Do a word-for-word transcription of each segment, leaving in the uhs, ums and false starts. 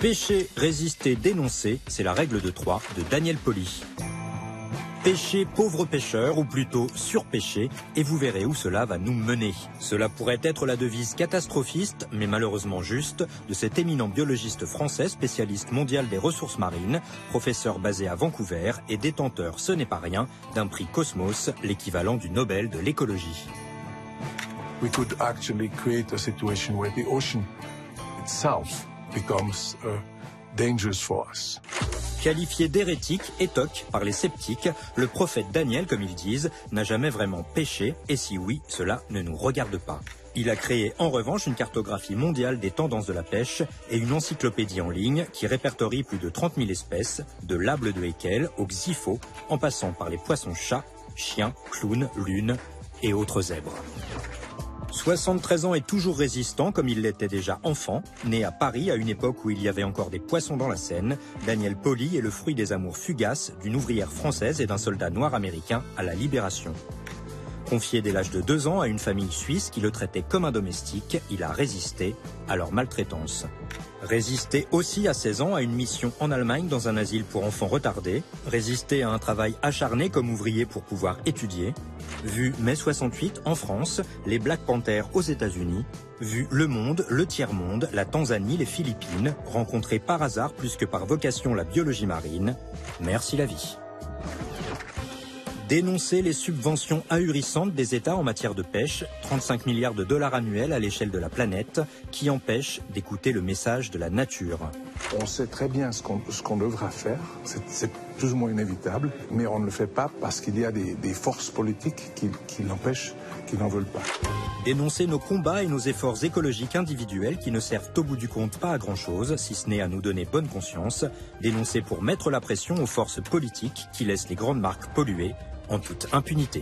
Pêcher, résister, dénoncer, c'est la règle de trois de Daniel Pauly. Pêchez, pauvres pêcheurs, ou plutôt surpêcher, et vous verrez où cela va nous mener. Cela pourrait être la devise catastrophiste, mais malheureusement juste, de cet éminent biologiste français spécialiste mondial des ressources marines, professeur basé à Vancouver et détenteur, ce n'est pas rien, d'un prix Cosmos, l'équivalent du Nobel de l'écologie. We could actually create a situation where the ocean itself becomes uh, dangerous for us. Qualifié d'hérétique et toc par les sceptiques, le prophète Daniel, comme ils disent, n'a jamais vraiment pêché, et si oui, cela ne nous regarde pas. Il a créé en revanche une cartographie mondiale des tendances de la pêche et une encyclopédie en ligne qui répertorie plus de trente mille espèces, de l'able de Haeckel au xypho, en passant par les poissons-chats, chiens, clowns, lunes et autres zèbres. soixante-treize ans et toujours résistant comme il l'était déjà enfant, né à Paris à une époque où il y avait encore des poissons dans la Seine, Daniel Pauly est le fruit des amours fugaces d'une ouvrière française et d'un soldat noir américain à la Libération. Confié dès l'âge de deux ans à une famille suisse qui le traitait comme un domestique, il a résisté à leur maltraitance. Résister aussi à seize ans à une mission en Allemagne dans un asile pour enfants retardés, résister à un travail acharné comme ouvrier pour pouvoir étudier, vu mai soixante-huit en France, les Black Panthers aux États-Unis, vu Le Monde, le Tiers-Monde, la Tanzanie, les Philippines, rencontré par hasard plus que par vocation la biologie marine, merci la vie. Dénoncer les subventions ahurissantes des États en matière de pêche, trente-cinq milliards de dollars annuels à l'échelle de la planète, qui empêchent d'écouter le message de la nature. On sait très bien ce qu'on ce qu'on devra faire, c'est plus ou moins inévitable, mais on ne le fait pas parce qu'il y a des, des forces politiques qui, qui l'empêchent, qui n'en veulent pas. Dénoncer nos combats et nos efforts écologiques individuels qui ne servent au bout du compte pas à grand-chose, si ce n'est à nous donner bonne conscience. Dénoncer pour mettre la pression aux forces politiques qui laissent les grandes marques polluer en toute impunité.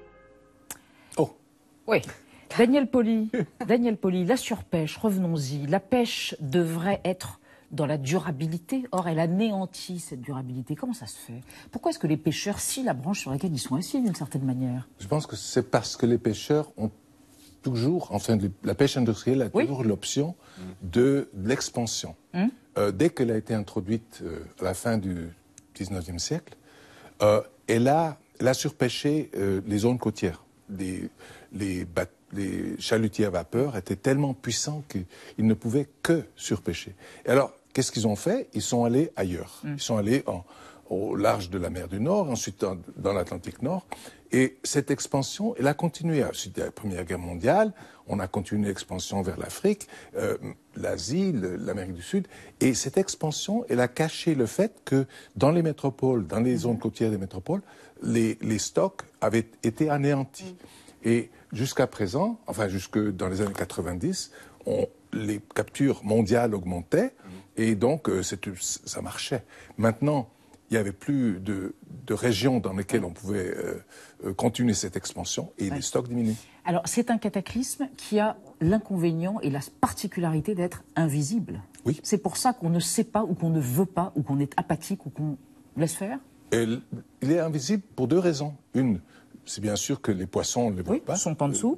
Oh. Oui. Daniel Pauly, Daniel Pauly, la surpêche, revenons-y. La pêche devrait être dans la durabilité. Or, elle anéantit cette durabilité. Comment ça se fait? Pourquoi est-ce que les pêcheurs scient la branche sur laquelle ils sont assis d'une certaine manière? Je pense que c'est parce que les pêcheurs ont toujours, enfin, la pêche industrielle a toujours oui. l'option de, de l'expansion. Hum. Euh, dès qu'elle a été introduite euh, à la fin du dix-neuvième siècle, euh, elle a Elle a surpêché euh, les zones côtières. Les, les, les chalutiers à vapeur étaient tellement puissants qu'ils ne pouvaient que surpêcher. Et alors, qu'est-ce qu'ils ont fait? Ils sont allés ailleurs. Mm. Ils sont allés en, au large de la mer du Nord, ensuite en, dans l'Atlantique Nord. Et cette expansion, elle a continué. Ensuite, la Première Guerre mondiale, on a continué l'expansion vers l'Afrique, euh, l'Asie, l'Amérique du Sud. Et cette expansion, elle a caché le fait que dans les métropoles, dans les zones côtières des métropoles, les, les stocks avaient été anéantis. Mm. Et jusqu'à présent, enfin jusque dans les années quatre-vingt-dix, on, les captures mondiales augmentaient et donc euh, ça marchait. Maintenant, il n'y avait plus de, de régions dans lesquelles on pouvait euh, continuer cette expansion et ouais. les stocks diminuent. Alors, c'est un cataclysme qui a l'inconvénient et la particularité d'être invisible. Oui. C'est pour ça qu'on ne sait pas ou qu'on ne veut pas ou qu'on est apathique ou qu'on laisse faire. Et il est invisible pour deux raisons. Une, c'est bien sûr que les poissons ne les voient oui, pas. sont en dessous.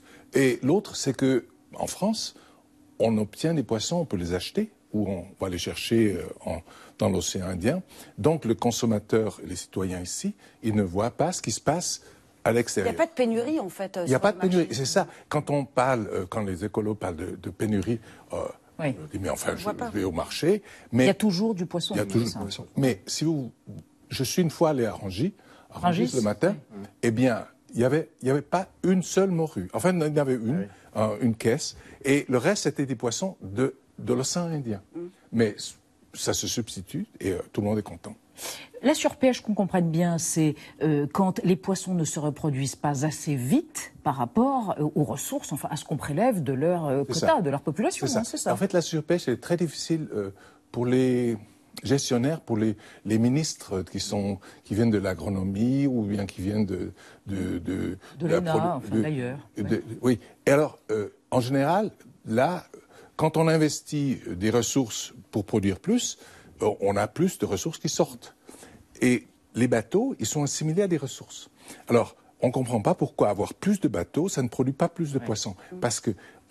Et l'autre, c'est que en France, on obtient des poissons, on peut les acheter ou on va les chercher en, dans l'océan Indien. Donc le consommateur et les citoyens ici, ils ne voient pas ce qui se passe à l'extérieur. Il n'y a pas de pénurie en fait. Il n'y a pas de pénurie, c'est ça. Quand on parle, quand les écolos parlent de, de pénurie, euh, oui. on dit mais enfin je, je vais au marché. Mais il y a toujours du poisson. Il y a toujours du poisson. Mais si vous, je suis une fois allé à Rungis, à Rungis le matin, oui. eh bien il n'y avait, il y avait pas une seule morue. Enfin il y en avait une, oui. euh, une caisse, et le reste c'était des poissons de de l'océan Indien. Mm. Mais ça se substitue et euh, tout le monde est content. La surpêche, qu'on comprenne bien, c'est euh, quand les poissons ne se reproduisent pas assez vite par rapport euh, aux ressources, enfin à ce qu'on prélève de leur euh, quota, ça. de leur population. C'est hein, ça. ça. En fait, la surpêche est très difficile euh, pour les gestionnaires, pour les, les ministres qui, sont, qui viennent de l'agronomie ou bien qui viennent de... De, de, de l'E N A, enfin d'ailleurs. Oui. oui. Et alors, euh, en général, là... Quand on investit des ressources pour produire plus, on a plus de ressources qui sortent. Et les bateaux, ils sont assimilés à des ressources. Alors, on ne comprend pas pourquoi avoir plus de bateaux, ça ne produit pas plus de ouais. poissons. Parce qu'on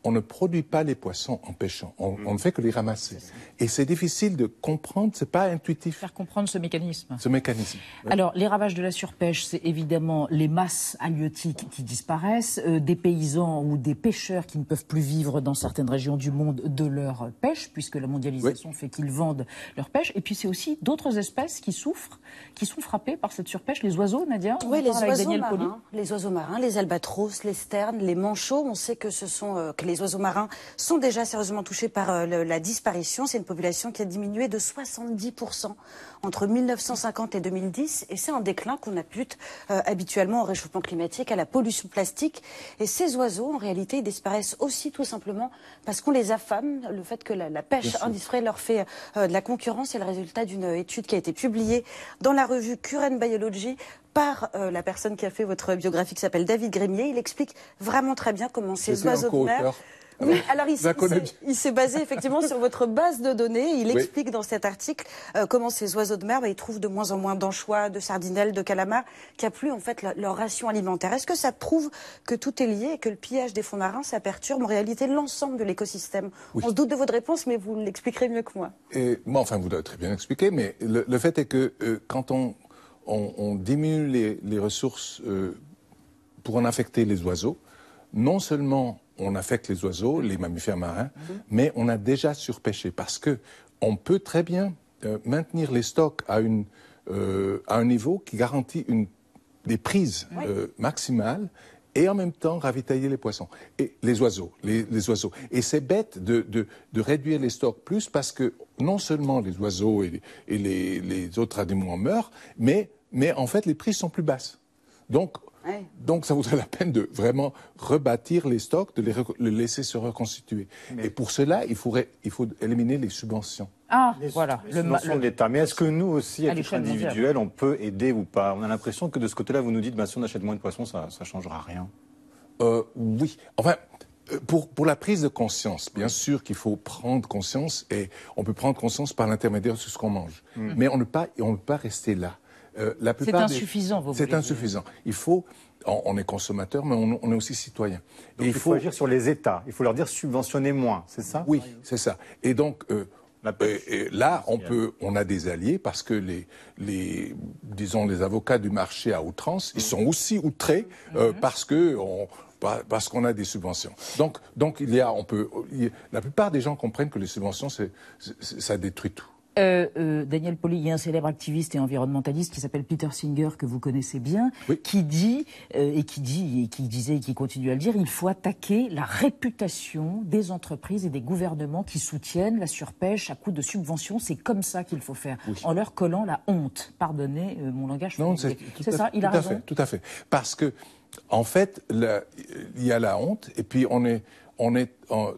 on ne produit pas les poissons en pêchant, on, on ne fait que les ramasser. Et c'est difficile de comprendre, c'est pas intuitif. Faire comprendre ce mécanisme. Ce mécanisme. Oui. Alors, les ravages de la surpêche, c'est évidemment les masses halieutiques qui disparaissent, euh, des paysans ou des pêcheurs qui ne peuvent plus vivre dans certaines régions du monde de leur pêche, puisque la mondialisation oui. fait qu'ils vendent leur pêche. Et puis, c'est aussi d'autres espèces qui souffrent, qui sont frappées par cette surpêche. Les oiseaux, Nadia? Oui, les oiseaux marins, les oiseaux marins, les albatros, les sternes, les manchots. On sait que ce sont euh, que les oiseaux marins sont déjà sérieusement touchés par euh, le, la disparition. C'est une population qui a diminué de soixante-dix pour cent entre mille neuf cent cinquante et deux mille dix. Et c'est un déclin qu'on impute euh, habituellement au réchauffement climatique, à la pollution plastique. Et ces oiseaux, en réalité, ils disparaissent aussi tout simplement parce qu'on les affame. Le fait que la, la pêche industrielle leur fait euh, de la concurrence, c'est le résultat d'une étude qui a été publiée dans la revue Current Biology par euh, la personne qui a fait votre biographie, qui s'appelle David Grémier. Il explique vraiment très bien comment ces oiseaux de mer... Oui, alors il, il s'est basé effectivement sur votre base de données. Il oui. explique dans cet article euh, comment ces oiseaux de mer, bah, ils trouvent de moins en moins d'anchois, de sardinelles, de calamars, qui a plus en fait la, leur ration alimentaire. Est-ce que ça prouve que tout est lié et que le pillage des fonds marins, ça perturbe en réalité l'ensemble de l'écosystème? oui. On se doute de votre réponse, mais vous l'expliquerez mieux que moi. Et, moi, enfin, vous l'avez très bien expliqué, mais le, le fait est que euh, quand on, on, on diminue les, les ressources euh, pour en affecter les oiseaux, non seulement on affecte les oiseaux, les mammifères marins, mmh. mais on a déjà surpêché parce que on peut très bien euh, maintenir les stocks à, une, euh, à un niveau qui garantit une, des prises oui. euh, maximales et en même temps ravitailler les poissons et les oiseaux, les, les oiseaux. Et c'est bête de, de, de réduire les stocks plus parce que non seulement les oiseaux et, et les, les autres animaux en meurent, mais, mais en fait les prises sont plus basses. Donc Oui. Donc, ça vaudrait la peine de vraiment rebâtir les stocks, de les, les laisser se reconstituer. Mais... Et pour cela, il faudrait, il faut éliminer les subventions. Ah, les, voilà. Les subventions le... de l'État. Mais est-ce que nous aussi, à titre individuel, on peut aider ou pas? On a l'impression que de ce côté-là, vous nous dites, bah, si on achète moins de poissons, ça ne changera rien. Euh, oui. Enfin, pour, pour la prise de conscience, bien sûr qu'il faut prendre conscience, et on peut prendre conscience par l'intermédiaire de ce qu'on mange. Mm. Mais on ne peut, on ne peut pas rester là. Euh, la c'est insuffisant, des... vous C'est insuffisant. Il faut, on, on est consommateur, mais on, on est aussi citoyen. Donc et il faut... faut agir sur les États. Il faut leur dire subventionner moins, c'est ça? Oui, c'est ça. Et donc euh, euh, et là, on peut, on a des alliés parce que les, les, disons, les avocats du marché à outrance, mmh. ils sont aussi outrés euh, mmh. parce que on, parce qu'on a des subventions. Donc, donc il y a, on peut, il, la plupart des gens comprennent que les subventions, c'est, c'est, ça détruit tout. Euh, euh, Daniel Pauly, il y a un célèbre activiste et environnementaliste qui s'appelle Peter Singer, que vous connaissez bien, oui. qui dit, euh, et qui dit, et qui disait, et qui continue à le dire, il faut attaquer la réputation des entreprises et des gouvernements qui soutiennent la surpêche à coup de subventions. C'est comme ça qu'il faut faire, oui. en leur collant la honte. Pardonnez euh, mon langage. Non, c'est, c'est ça, fait, il a tout raison. À fait, tout à fait. Parce que, en fait, la, il y a la honte, et puis on est... On, est, on,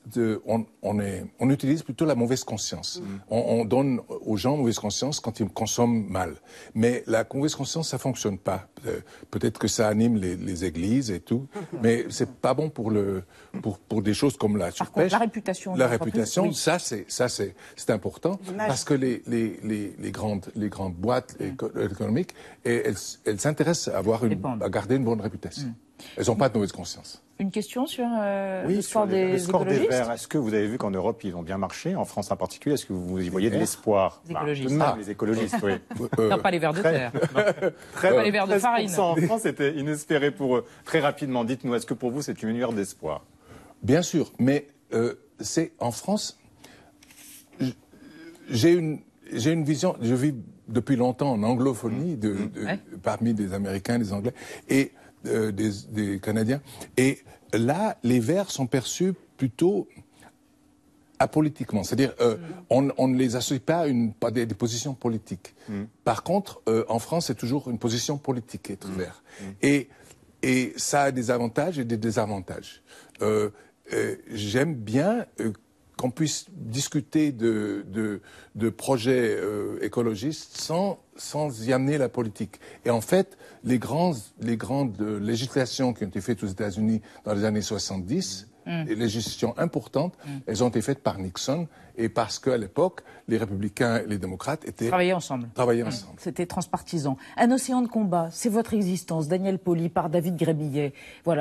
on, on, est, on utilise plutôt la mauvaise conscience. Mmh. On, on donne aux gens mauvaise conscience quand ils consomment mal. Mais la mauvaise conscience, ça fonctionne pas. Euh, peut-être que ça anime les, les églises et tout, mmh. mais c'est pas bon pour, le, pour, pour des choses comme la surpêche. Par contre, la réputation. La réputation, oui. ça, c'est, ça c'est, c'est important parce que les, les, les, les, grandes, les grandes boîtes mmh. économiques, elles, elles s'intéressent à, avoir une, à garder une bonne réputation. Mmh. Elles n'ont pas de mauvaise conscience. Une question sur euh, oui, le score sur des, le score écologistes. Des Verts. Est-ce que vous avez vu qu'en Europe, ils ont bien marché, en France en particulier? Est-ce que vous y voyez de l'espoir? Les écologistes. Bah, ah. Les écologistes, oui. Euh, non, pas les Verts de terre. Très, pas les Verts de farine. En France, c'était inespéré pour eux. Très rapidement, dites-nous, est-ce que pour vous, c'est une lueur d'espoir? Bien sûr, mais euh, c'est en France, j'ai une, j'ai une vision, je vis depuis longtemps en anglophonie, de, de, ouais. parmi des Américains, des Anglais, et euh, des, des Canadiens. Et là, les Verts sont perçus plutôt apolitiquement. C'est-à-dire, euh, mm. on, on ne les associe pas à une, pas des, des positions politiques. Mm. Par contre, euh, en France, c'est toujours une position politique, être mm. vert. Mm. Et, et ça a des avantages et des désavantages. Euh, euh, j'aime bien... Euh, qu'on puisse discuter de, de, de projets euh, écologistes sans, sans y amener la politique. Et en fait, les, grands, les grandes législations qui ont été faites aux États-Unis dans les années soixante-dix, mmh. les législations importantes, mmh. elles ont été faites par Nixon, et parce qu'à l'époque, les républicains et les démocrates étaient... Travaillaient ensemble. Travaillaient mmh. ensemble. C'était transpartisan. Un océan de combat, c'est votre existence. Daniel Pauly par David Grémillet. Voilà.